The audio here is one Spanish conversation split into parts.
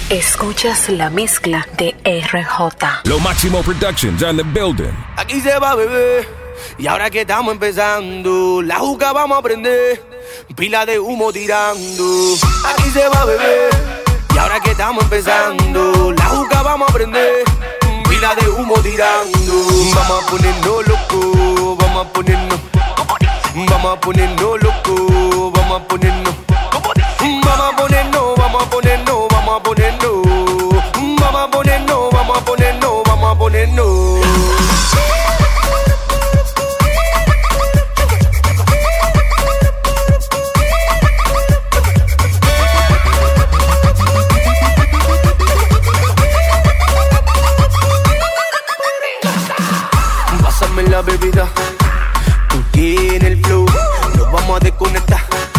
Escuchas la mezcla de RJ. Lo Máximo Productions on the building. Aquí se va, bebé. Y ahora que estamos empezando, la juca vamos a prender. Pila de humo tirando. Aquí se va, bebé. Y ahora que estamos empezando, la juca vamos a prender. Pila de humo tirando. Vamos a ponernos loco. Vamos a ponernos. Vamos a ponernos loco. Vamos a ponernos. Vamos a ponernos, vamos a ponernos, vamos a ponernos. Vamos a ponernos, vamos a ponernos, vamos a ponernos. Pásame la bebida, tú tienes el flow. Nos vamos a desconectar.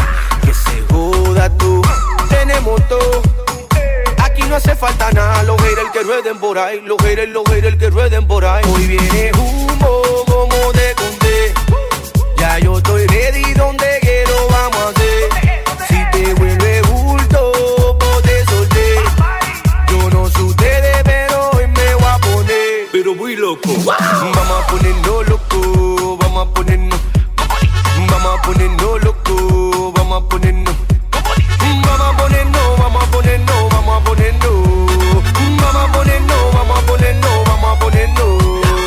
Tú, tenemos todo. Aquí no hace falta nada. Los haters que rueden por ahí. Los haters que rueden por ahí. Hoy viene humo, como te conté. Ya yo estoy ready, donde quiero vamos a hacer. Si te vuelve bulto, pues te solté. Yo no sé ustedes, pero hoy me voy a poner. Pero muy loco. Vamos a ponernos loco. Vamos a ponernos. Vamos a ponernos loco. Vamos a ponernos. Vamos a ponernos, vamos a ponernos, vamos a ponernos. Vamos a ponernos, vamos a ponernos, vamos a ponernos.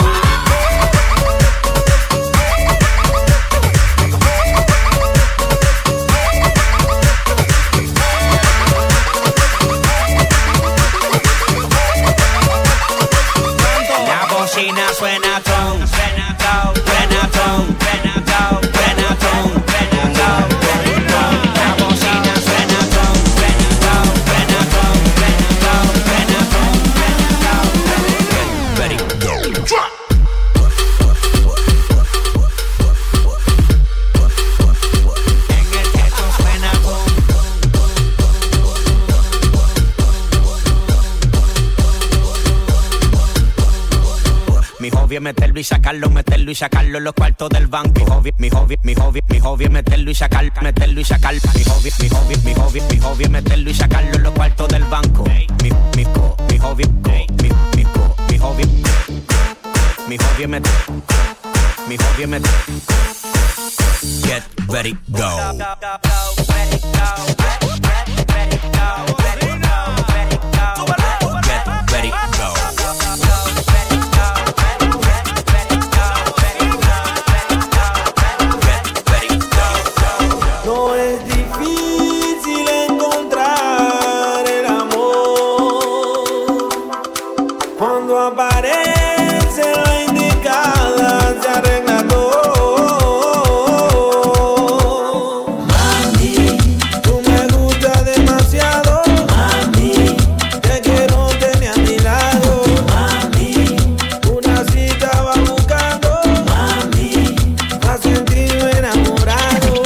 La bocina suena ton, suena ton, suena ton, suena ton, suena ton, suena ton. La bocina suena ton, suena ton, suena ton, suena ton, suena ton, suena ton. Ready, go, drop. En el techo suena ton. Mi hobby es meterlo y sacarlo en los cuartos del banco. Mi hobby es meterlo y sacarlo. Mi hobby es meterlo y sacarlo en los cuartos del banco. Mi hobby es meter. Get ready, go. Get ready, go. No es difícil encontrar el amor. Cuando aparece la indicada se arregla todo. Mami, tú me gustas demasiado. Mami, te quiero tener a mi lado. Mami, una cita va buscando. Mami, a sentirme enamorado.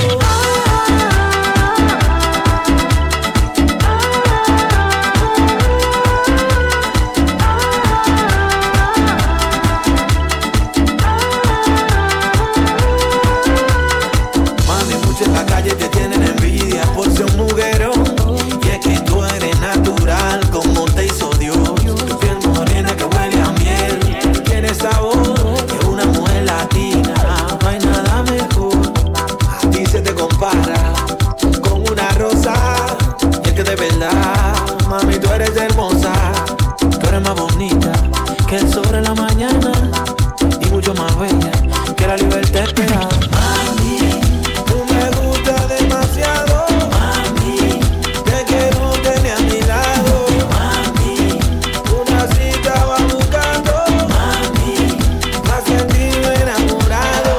Mami, muchos en la calle te tienen envidia por ser un mujerón. Y es que tú eres natural como te hizo Dios. Tu piel morena que huele a miel. Tienes sabor que una mujer latina. No hay nada mejor. A ti se te compara con una rosa. Y es que de verdad, mami, tú eres hermosa. Tú eres más bonita que el sol en la mañana. Y mucho más bella que la libertad esperada. Mami, tú me gustas demasiado. Mami, te quiero tener a mi lado. Mami, una cita va buscando. Mami, a sentirme enamorado.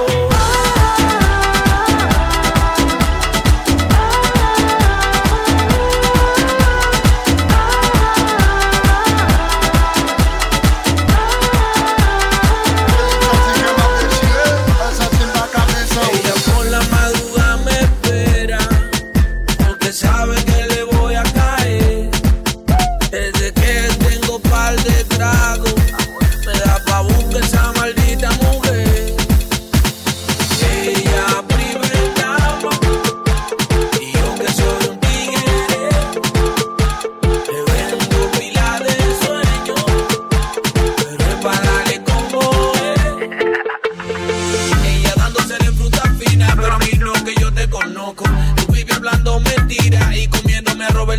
Ella por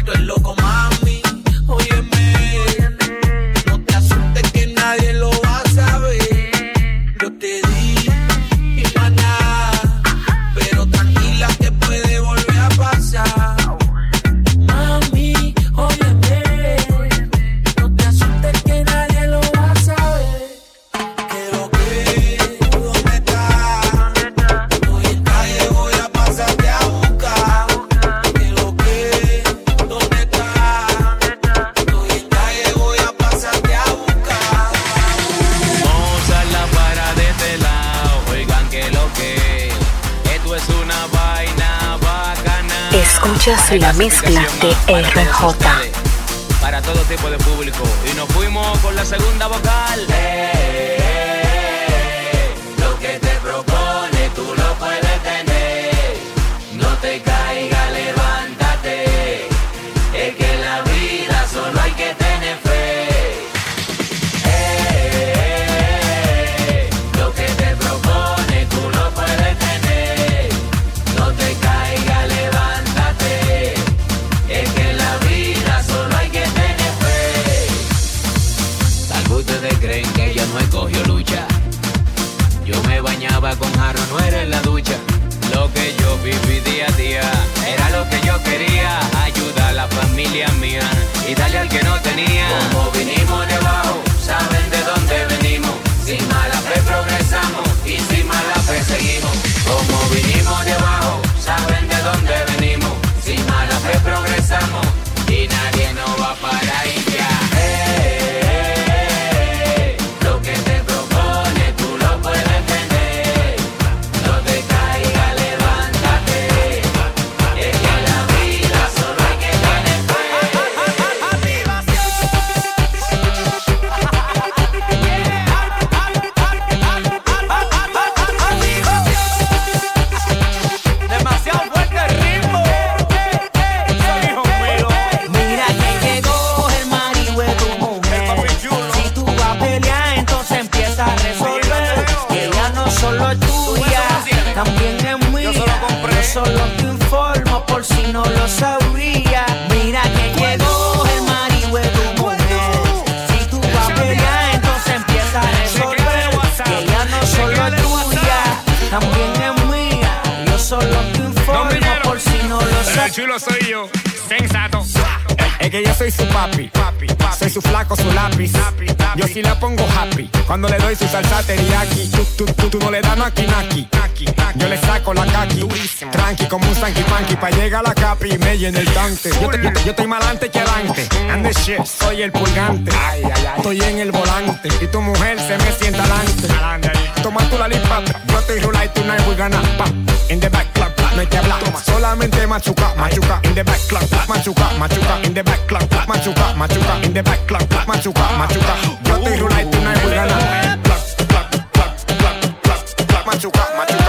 vuelto el loco, mami. Óyeme, no te asustes que nadie lo va a saber. Yo te di mi maná, pero tranquila que puede volver a pasar. Mami, óyeme, no te asustes que nadie lo va a saber. Que lo que, ¿dónde estás? Estoy en calle, voy a pasarte a buscar. Que lo que, ¿dónde estás? Estoy en calle, voy a pasarte a buscar. Mozarla para de este lado, oigan que lo que esto es una vaina bacana. Escuchas la mezcla de RJ. Para todo tipo de público. Y nos fuimos con la segunda vocal. Lo que te propone tú lo puedes tener. No te caigas, levántate. Es que en la vida solo hay que tener fe. Lo que te propone tú lo puedes tener. No te caigas, levántate. Es que en la vida solo hay que tener fe. Tal vez ustedes creen que ella no escogió lucha. Yo me bañaba con jarro, no era en la ducha. Lo que yo viví día a día era lo que yo quería. Ayudar a la familia mía y darle al que no tenía. Como vinimos de abajo, saben de dónde venimos. Sin mala fe progresamos y sin mala fe seguimos. Como vinimos de abajo, saben de dónde venimos. Sin mala fe progresamos y nadie nos va a parar y ya. Lo que te propone tú lo puedes tener. No te caigas, levántate. Es que en la vida solo hay que tener fe. Demasiado fuerte el ritmo. Mira que llegó el marido de tu mujer. Si tú vas a pelear, entonces empieza a resolver. Que ella no solo es tuya, también es mía. Yo solo te informo por si no lo sabía. Mira que llegó el marido de tu mujer. Si tú vas a pelear, entonces empieza a resolver. Que ella no solo es tuya, también es mía. Yo solo te informo por si no lo Pero el sabía. chulo soy yo, sensato. Es que yo soy su papi, soy su flaco, su lápiz. Yo sí la pongo happy cuando le doy su salsa teriyaki. Tú no le das naki. Yo le saco la kaki, tranqui como un sanky panky. Pa' llegar a la capi y me llena el tanque. Yo estoy más adelante que adelante. And the shit, soy el pulgante. Estoy en el volante y tu mujer se me sienta adelante. Toma tú la lipa, yo estoy rula y tú no we gonna pa. In the back clap, no hay que hablar. Solamente machuca. In the back clap, machuca. In the back clap, machuca. In the back clap, machuca. Yo estoy rula y tú no we gonna. Machuca.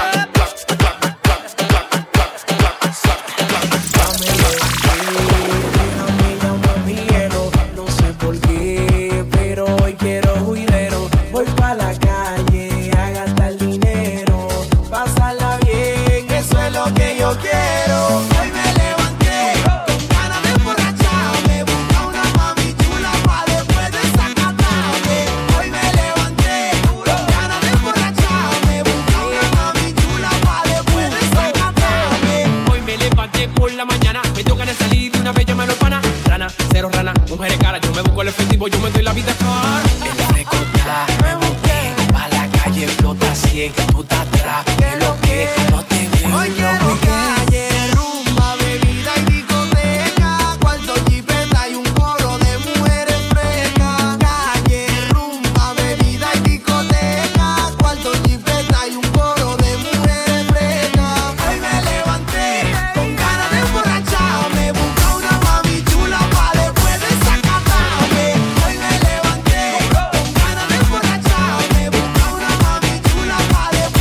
No sé por qué, pero hoy quiero juidero. Voy pa' la calle a gastar dinero. Pásala bien, eso es lo que yo quiero. Hoy me levanté con ganas de emborracharme. Busca una mami chula pa' después desacatarme. Hoy me levanté con ganas de emborracharme. Busca una mami chula pa' después desacatarme. Hoy me levanté por la mañana, me dio ganas de salir de una bella mano pana. Rana, cero rana, mujeres cara, yo me busco el efectivo, yo me doy la vida cara. En la recordada me busqué, pa' la calle flota 100, tú estás atrás, que lo que no te veo. Hoy quiero calle, rumba, bebida y discoteca, cuarto jipeta y un coro de mujeres frescas. Calle, rumba, bebida y discoteca, cuarto jipeta y un coro de mujeres frescas. Hoy me levanté con ganas de emborracharme, busca una mami chula pa' después desacatarme. Hoy me levanté con ganas de emborracharme, busca una mami chula pa' después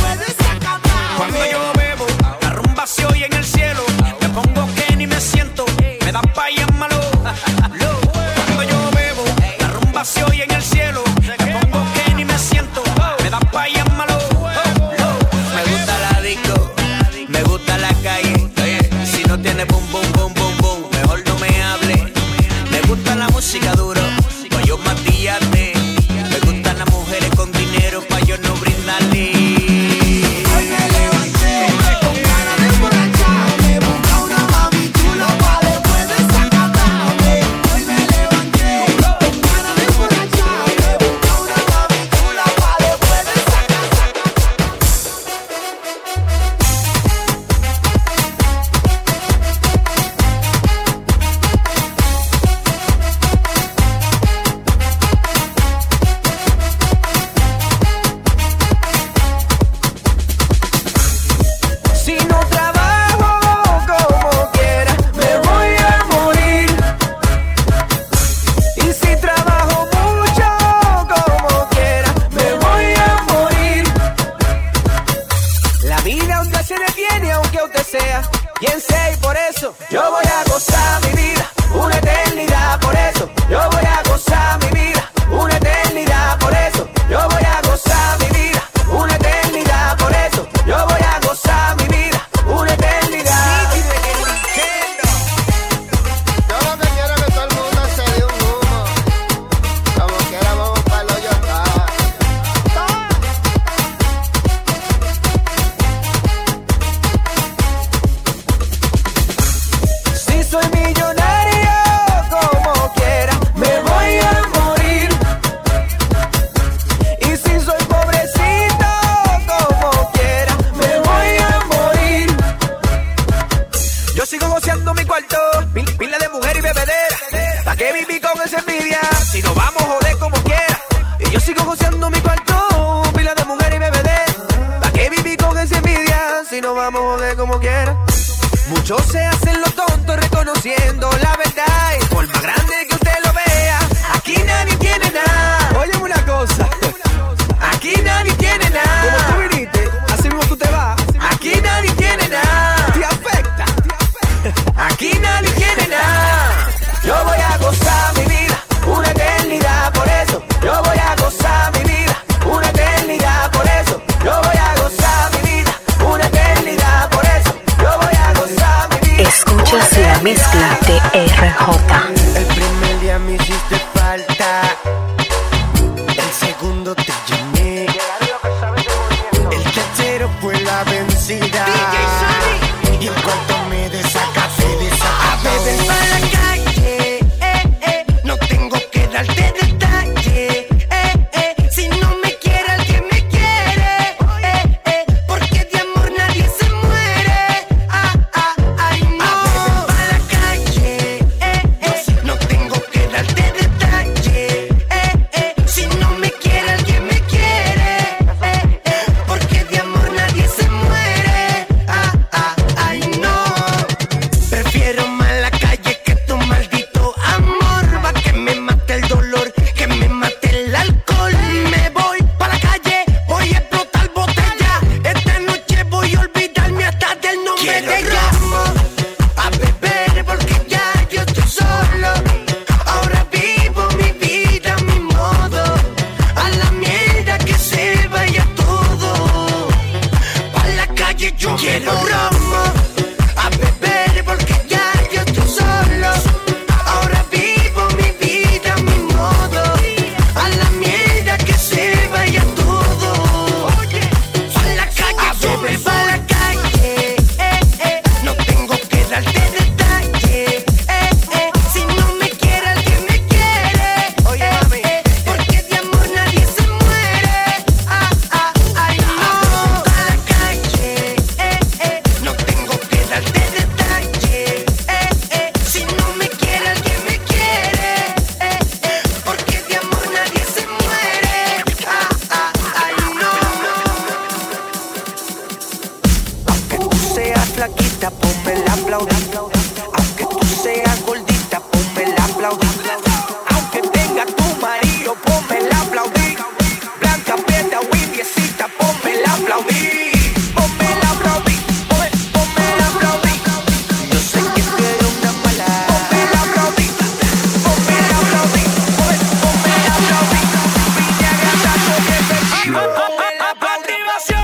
con esa envidia? Si nos vamos a joder como quiera. Y yo sigo goceando mi cuarto, pila de mujer y BBD. ¿Pa' qué vivir con esa envidia? Si nos vamos a joder como quiera. Muchos se hacen los tontos reconociendo la verdad. Y por más grande que usted lo vea, aquí nadie tiene nada. Óyeme una cosa, aquí nadie tiene nada. Como tú viniste, así mismo tú te vas. Aquí nadie tiene nada. Te afecta. Aquí nadie tiene nada. Yo voy a gozar mi vida una eternidad, por eso. Yo voy a gozar mi vida una eternidad, por eso. Yo voy a gozar mi vida una eternidad, por eso. Yo voy a gozar mi vida. Escuchas la mezcla de RJ. El primer día me hiciste falta, el segundo te llamé, el tercero fue la vencida y el cuarto me desacaté, a beber para la calle, no tengo que darte detalle, si no me quiere alguien me quiere, porque de amor nadie se muere, ay no. A beber para la calle, no tengo que darte detalle, si no me quiere alguien me quiere, porque de amor nadie se muere, ay no. Prefiero más la calle que tu maldito amor, va que me mate el dolor, que me mate el alcohol. Me voy pa' la calle, voy a explotar botella, esta noche voy a olvidarme hasta del nombre de ella. A beber porque ya yo estoy solo, ahora vivo mi vida a mi modo, a la mierda que se vaya todo, pa' la calle yo quiero romo. A beber porque ya yo estoy solo, ahora vivo mi vida a mi modo, a la mierda que se vaya todo, pa' la calle yo me voy. Pa' la calle, no tengo que darte detalle, si no me quiere alguien me quiere, porque de amor nadie se muere, ay no. Pa' la calle, no tengo que darte detalle, si no me quiere alguien me quiere, porque de amor nadie se muere, ay no. Aunque tú seas flaquita, ponme el aplaudir. Aunque tú seas gordita, ponme el aplaudir. Aunque tenga tu marido, ponme el aplaudir. Blanca, prieta o indiecita, ponme el aplaudir. Ponme el aplaudir, ponme el aplaudir. Yo sé que tú eres una mala. Ponme el aplaudir, ponme el aplaudir, ponme el aplaudir. Villa Grasa con efectivo, ponme el aplaudir.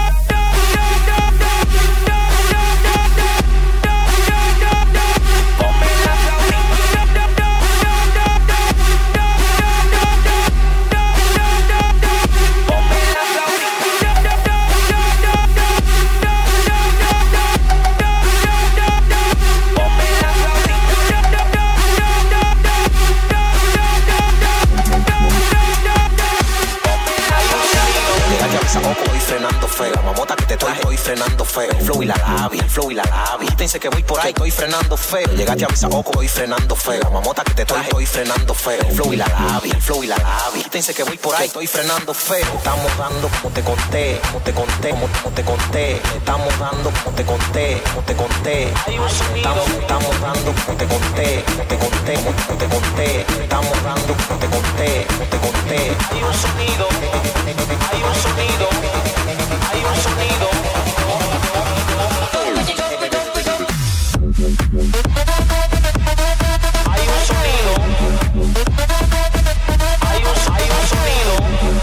Frenando feo, la mamota que te estoy frenando feo. El flow y la labia, el flow y la labia. Pensé que voy por ahí, estoy frenando feo. Llegaste a mi saoco, voy frenando feo. La mamota que te estoy frenando feo. El flow y la labia, el flow y la labia. Pensé que voy por ahí, estoy frenando feo. Estamos dando como te conté, como te conté, como te conté. Estamos dando como te conté, como te conté. Estamos dando como te conté, como te conté, como te conté. Estamos dando como te conté, como te conté. Hay un sonido, hay un sonido. Hay un sonido. Hay un sonido. Hay un sonido. Hay un sonido.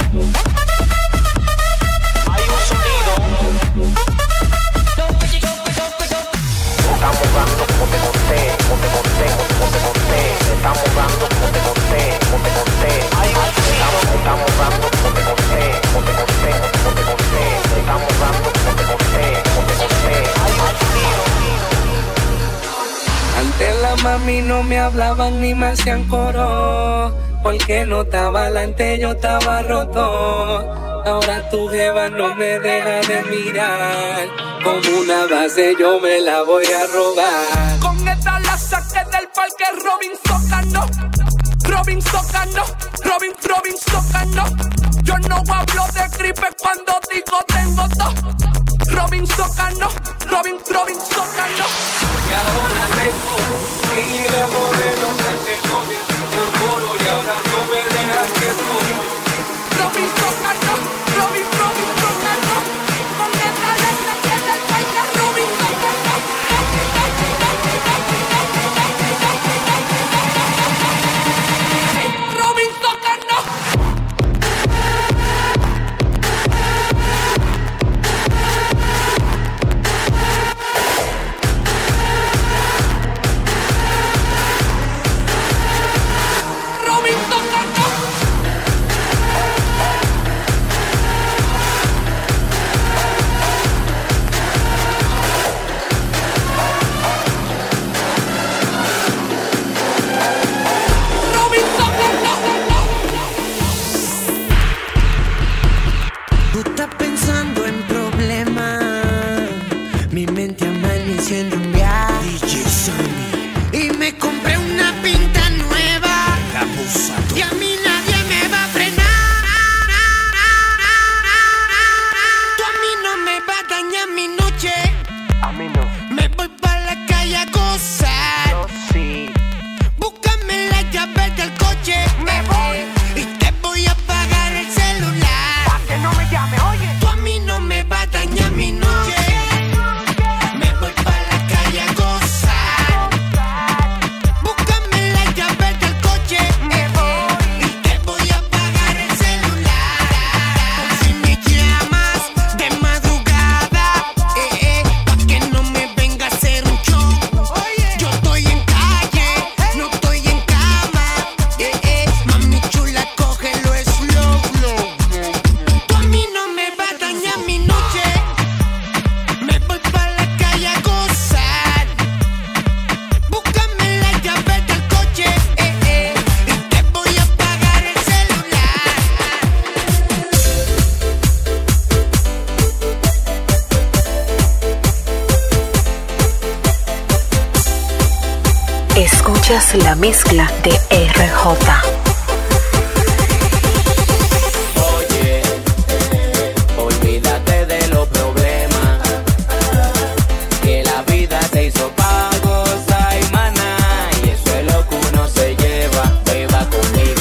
Estamos dando como te conté, como te conté, como te conté. Estamos dando como te conté, como te conté. Estamos dando como te conté, como te conté, como te conté. Estamos dando como te conté, como te conté. Antes la mami no me hablaban ni me hacían coro, porque no estaba delante, yo estaba roto. Ahora tu jeva no me deja de mirar, como una base yo me la voy a robar. Con esta la saqué del parque Robinson ganó. Robin Socano, Robin Socano. Yo no hablo de gripe cuando digo tengo dos. Robin Socano, Robin Socano. Y ahora tengo y de modelo que tengo el coro y ahora no me dejas que estoy. Robin Socano, Robin Socano. Con esta letra que es el baile Robin Socano. Robin Socano. Tú estás pensando en problemas, mi mente amaneció en un viaje. DJ Sammy. Y me compré una pinta nueva, y a mí nadie me va a frenar. Tú a mí no me vas a dañar mi noche. A mí no. Me voy pa' la calle a gozar. Yo sí. Búscame la llave del coche. Me voy y te voy a pagar el celular. Pa' que no me llame, oye. Tú a mí no me vas a dañar mi noche. Me voy pa' la calle a gozar. Búscame la llave del coche. Me voy y te voy a pagar el celular. Si me llamas de madrugada, pa' que no me venga a hacer un show. Yo estoy en calle, no estoy en cama. Mami chula, cógelo slow. Tú a mí no me vas a dañar mi noche. Me voy pa' la calle a gozar. Búscame la llave del coche, y te voy a pagar el celular. Escuchas la mezcla de RJ. Oye, olvídate de los problemas, que la vida se hizo pa' gozar y maná, y eso es lo que uno se lleva. Beba conmigo.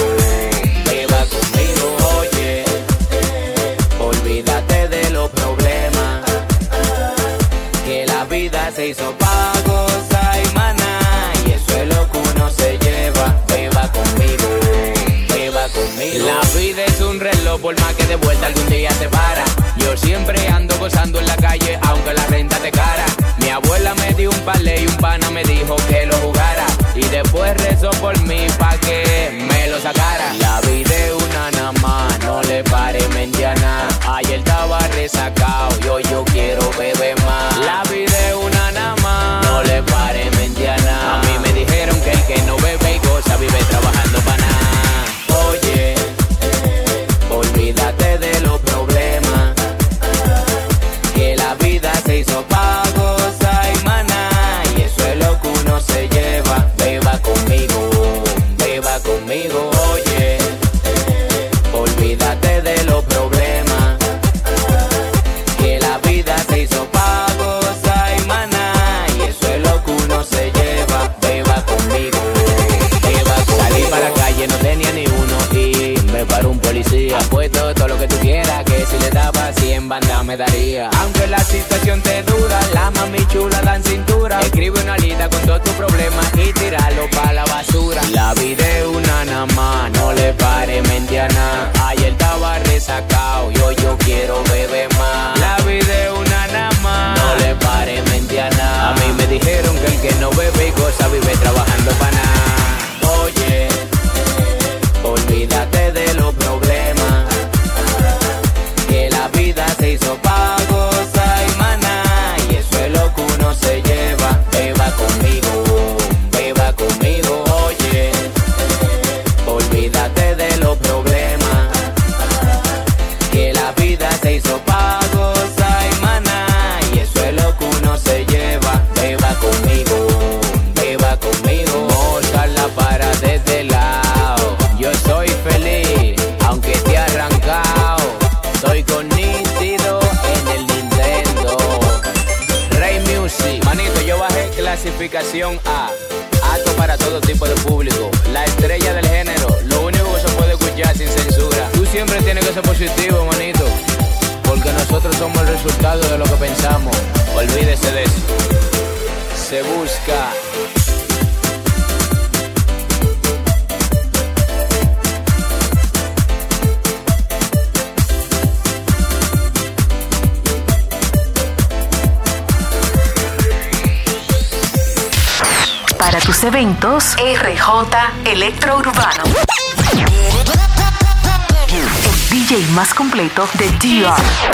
Oye, olvídate de los problemas, que la vida se hizo pa' gozar y maná, y eso es lo que uno se lleva. Beba conmigo. La vida es un reloj, por más que de vuelta algún día se para. Yo siempre ando gozando en la calle, aunque la renta te cara. Mi abuela me dio un palé y un pana me dijo que lo jugara, y después rezó por mí pa' que me lo sacara. La vida es una nada más, no le pare mente a nada. Ayer estaba resacado y hoy yo quiero beber más. La vida es una nada más, no le pare mente a nada. A mí me dijeron que el que no bebe y goza vive trabajando para nada. Oye, olvídate de los problemas, que la vida se hizo pa' gozar y maná, y eso es lo que uno se lleva. Beba conmigo. Oye, olvídate de los problemas, que la vida se hizo pa' gozar y maná, y eso es lo que uno se lleva. Beba conmigo. Salí para la calle, no tenía ni uno y me paró un policía. Apuesto todo lo que tú quieras, que si le daba 100 bandas me daría. Aunque la situación te dura, la mami chula da en cintura. Escribe una lista con todos tus problemas y tíralo pa' la basura. La vida es una nada más, no le pare mente a nada. Ayer estaba resacado y hoy yo quiero beber más. La vida es una nada más, no le pare mente a nada. A mí me dijeron que el que no bebe y goza vive trabajando para nada. Oye, olvídate de los problemas, que la vida se hizo pa' gozar y maná, y eso es lo que uno se lleva. Beba conmigo. Oye, olvídate de los problemas, Generación A, apto para todo tipo de público. La estrella del género, lo único que se puede escuchar sin censura. Tú siempre tienes que ser positivo, manito, porque nosotros somos el resultado de lo que pensamos. Olvídese de eso. Se busca. Para tus eventos, RJ Electrourbano. El DJ más completo de DR.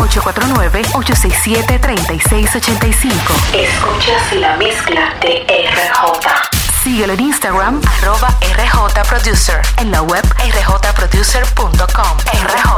849-867-3685. Escuchas la mezcla de RJ. Síguelo en Instagram, @RJ Producer. En la web rjproducer.com. RJ